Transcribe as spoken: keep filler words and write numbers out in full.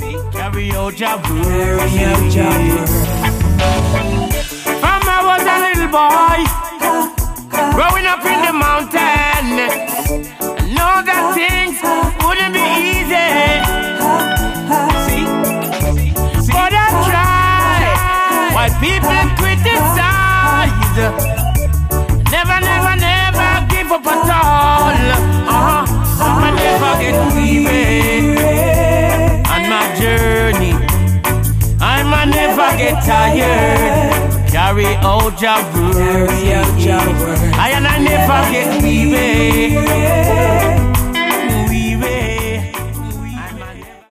Carry out your word. From I was a little boy, growing up in the mountain, I know that things wouldn't be easy. See, but I try. While people criticize, never, never, never give up at all. Uh-huh. I never get weary on my journey. I'ma never get tired. Carry out your word. I and I never get weary.